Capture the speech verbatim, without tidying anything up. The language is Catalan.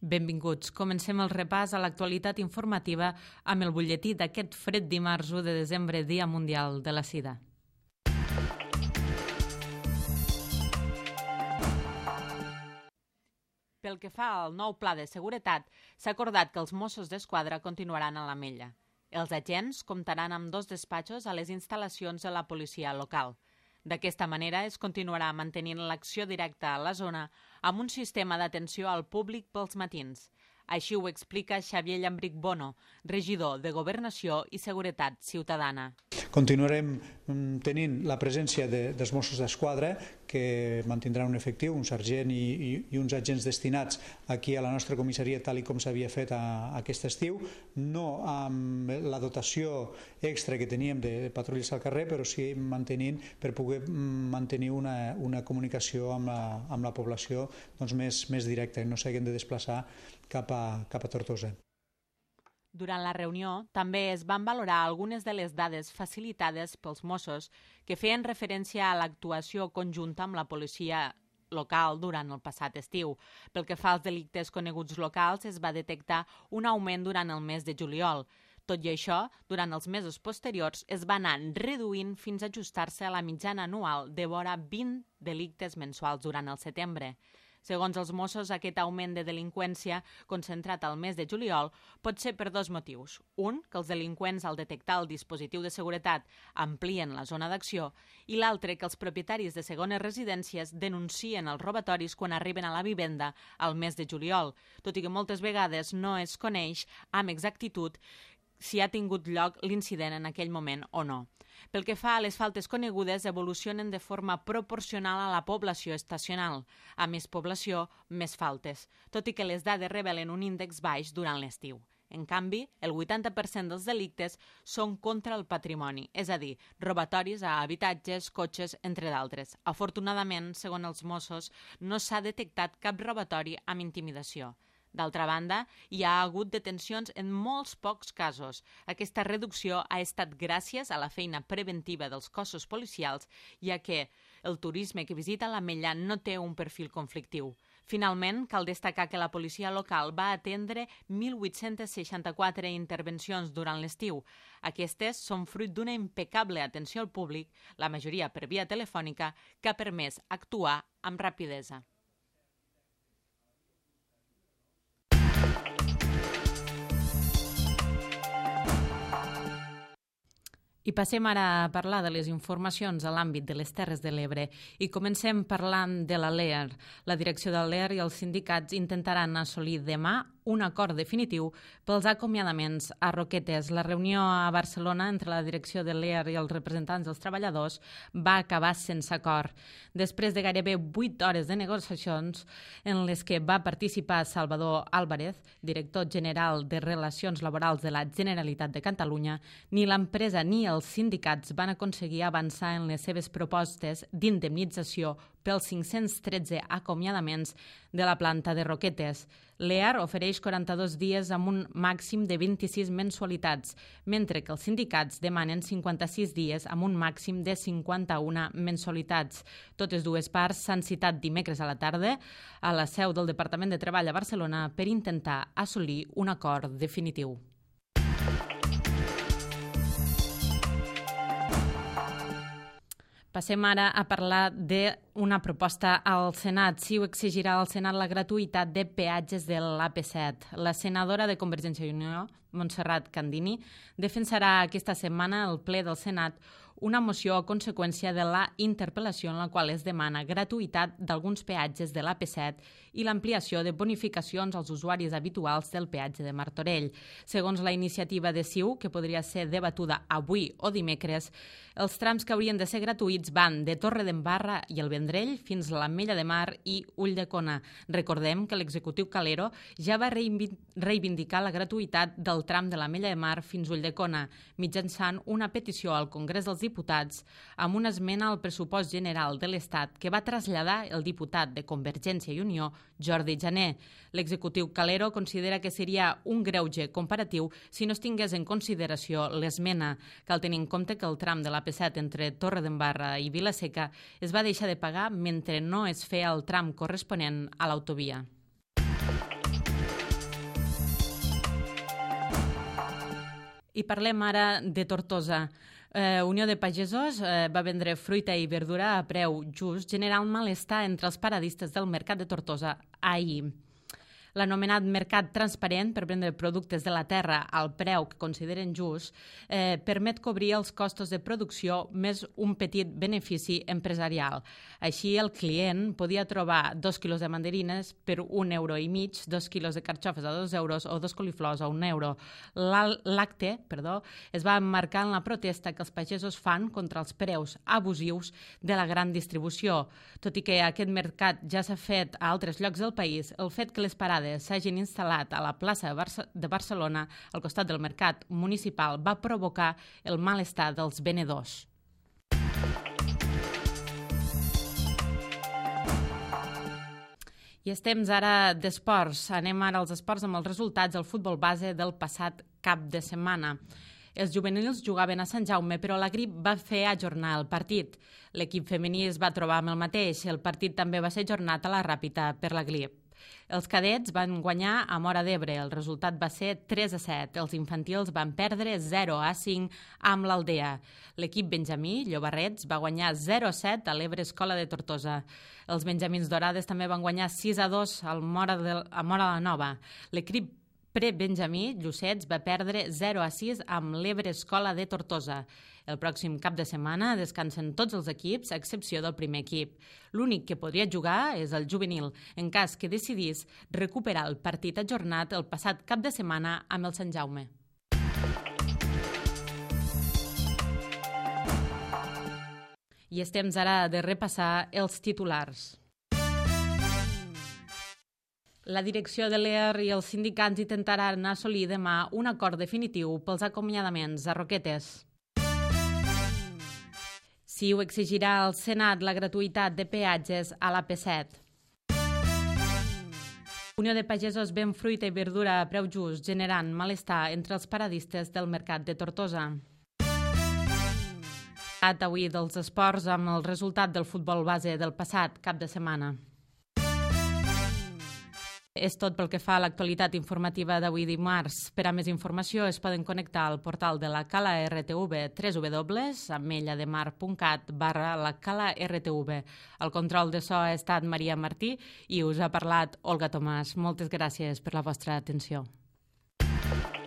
Benvinguts. Comencem el repàs a l'actualitat informativa amb el butlletí d'aquest fred dimarts u de desembre, Dia Mundial de la Sida. Pel que fa al nou pla de seguretat, s'ha acordat que els Mossos d'Esquadra continuaran a l'Ametlla. Els agents comptaran amb dos despatxos a les instal·lacions de la policia local. D'aquesta manera es continuarà mantenint l'acció directa a la zona amb un sistema d'atenció al públic pels matins. Així ho explica Xavier Llambric Bono, regidor de Governació i Seguretat Ciutadana. Continuarem tenint la presència de, dels Mossos d'Esquadra, que mantindran un efectiu, un sergent i, i, i uns agents destinats aquí a la nostra comissaria, tal i com s'havia fet a, a aquest estiu, no amb la dotació extra que teníem de, de patrulles al carrer, però sí mantenint per poder mantenir una, una comunicació amb la, amb la població doncs, més, més directa, no s'hagin de desplaçar cap a, cap a Tortosa. Durant la reunió també es van valorar algunes de les dades facilitades pels Mossos que feien referència a l'actuació conjunta amb la policia local durant el passat estiu. Pel que fa als delictes coneguts locals, es va detectar un augment durant el mes de juliol. Tot i això, durant els mesos posteriors es va anar reduint fins a ajustar-se a la mitjana anual de vora vint delictes mensuals durant el setembre. Segons els Mossos, aquest augment de delinqüència concentrat al mes de juliol pot ser per dos motius. Un, que els delinqüents, al detectar el dispositiu de seguretat, amplien la zona d'acció, i l'altre, que els propietaris de segones residències denuncien els robatoris quan arriben a la vivenda al mes de juliol, tot i que moltes vegades no es coneix amb exactitud si ha tingut lloc l'incident en aquell moment o no. Pel que fa a les faltes conegudes, evolucionen de forma proporcional a la població estacional. A més població, més faltes, tot i que les dades revelen un índex baix durant l'estiu. En canvi, el vuitanta per cent dels delictes són contra el patrimoni, és a dir, robatoris a habitatges, cotxes, entre d'altres. Afortunadament, segons els Mossos, no s'ha detectat cap robatori amb intimidació. D'altra banda, hi ha hagut detencions en molts pocs casos. Aquesta reducció ha estat gràcies a la feina preventiva dels cossos policials, ja que el turisme que visita l'Ametlla no té un perfil conflictiu. Finalment, cal destacar que la policia local va atendre mil vuit-cents seixanta-quatre intervencions durant l'estiu. Aquestes són fruit d'una impecable atenció al públic, la majoria per via telefònica, que ha permès actuar amb rapidesa. I passem ara a parlar de les informacions a l'àmbit de les Terres de l'Ebre i comencem parlant de la L E R. La direcció de la L E R i els sindicats intentaran assolir demà un acord definitiu pels acomiadaments a Roquetes. La reunió a Barcelona entre la direcció de l'E R i els representants dels treballadors va acabar sense acord. Després de gairebé vuit hores de negociacions en les que va participar Salvador Álvarez, director general de Relacions Laborals de la Generalitat de Catalunya, ni l'empresa ni els sindicats van aconseguir avançar en les seves propostes d'indemnització pels cinc-cents tretze acomiadaments de la planta de Roquetes. L'E R ofereix quaranta-dos dies amb un màxim de vint-i-sis mensualitats, mentre que els sindicats demanen cinquanta-sis dies amb un màxim de cinquanta-una mensualitats. Totes dues parts s'han citat dimecres a la tarda a la seu del Departament de Treball a Barcelona per intentar assolir un acord definitiu. Passem ara a parlar d'una proposta al Senat. CiU exigirà al Senat la gratuïtat de peatges de l'A P set. La senadora de Convergència i Unió, Montserrat Candini, defensarà aquesta setmana al ple del Senat una moció a conseqüència de la interpel·lació en la qual es demana gratuïtat d'alguns peatges de l'A P set i l'ampliació de bonificacions als usuaris habituals del peatge de Martorell. Segons la iniciativa de CiU, que podria ser debatuda avui o dimecres, els trams que haurien de ser gratuïts van de Torredembarra i el Vendrell fins a l'Ametlla de Mar i Ulldecona. Recordem que l'executiu Calero ja va reivindicar la gratuïtat del tram de l'Ametlla de Mar fins a Ulldecona, mitjançant una petició al Congrés dels Diputats amb una esmena al pressupost general de l'Estat que va traslladar el diputat de Convergència i Unió, Jordi Jané. L'executiu Calero considera que seria un greuge comparatiu si no es tingués en consideració l'esmena. Cal tenir en compte que el tram de l'A P set entre Torredembarra i Vila-seca es va deixar de pagar mentre no es feia el tram corresponent a l'autovia. I parlem ara de Tortosa. Eh, Unió de Pagesos eh, va vendre fruita i verdura a preu just, generant malestar entre els paradistes del mercat de Tortosa ahir. L'anomenat mercat transparent per vendre productes de la terra al preu que consideren just eh, permet cobrir els costos de producció més un petit benefici empresarial. Així, el client podia trobar dos quilos de mandarines per un euro i mig, dos quilos de carxofes a dos euros o dos coliflors a un euro. L'acte, perdó, es va emmarcar en la protesta que els pagesos fan contra els preus abusius de la gran distribució. Tot i que aquest mercat ja s'ha fet a altres llocs del país, el fet que les parades s'hagin instal·lat a la plaça de Barcelona, al costat del mercat municipal, va provocar el malestar dels venedors. I estem ara d'esports. Anem ara als esports amb els resultats del futbol base del passat cap de setmana. Els juvenils jugaven a Sant Jaume, però la grip va fer ajornar el partit. L'equip femení es va trobar amb el mateix. El partit també va ser ajornat a la Ràpita per la grip. Els cadets van guanyar a Móra d'Ebre. El resultat va ser tres a set. Els infantils van perdre zero a cinc amb l'Aldea. L'equip benjamí, Llobarrets, va guanyar zero a set a l'Ebre Escola de Tortosa. Els benjamins dorades també van guanyar sis a dos al Móra de, a Móra la Nova. L'equip pre-benjamí, Llucets, va perdre zero a sis amb l'Ebre Escola de Tortosa. El pròxim cap de setmana descansen tots els equips, a excepció del primer equip. L'únic que podria jugar és el juvenil, en cas que decidís recuperar el partit ajornat el passat cap de setmana amb el Sant Jaume. I estem ara de repassar els titulars. La direcció de l'E A R i els sindicats intentaran assolir demà un acord definitiu pels acomiadaments a Roquetes. CiU exigirà al Senat la gratuïtat de peatges a l'A P set. Unió de Pagesos ven fruita i verdura a preu just, generant malestar entre els paradistes del mercat de Tortosa. Avui dels esports amb el resultat del futbol base del passat cap de setmana. És tot pel que fa a l'actualitat informativa d'avui dimarts. Per a més informació es poden connectar al portal de la Cala R T V, w w w punt ametlla-de-mar punt cat barra la Cala R T V. El control de so ha estat Maria Martí i us ha parlat Olga Tomàs. Moltes gràcies per la vostra atenció.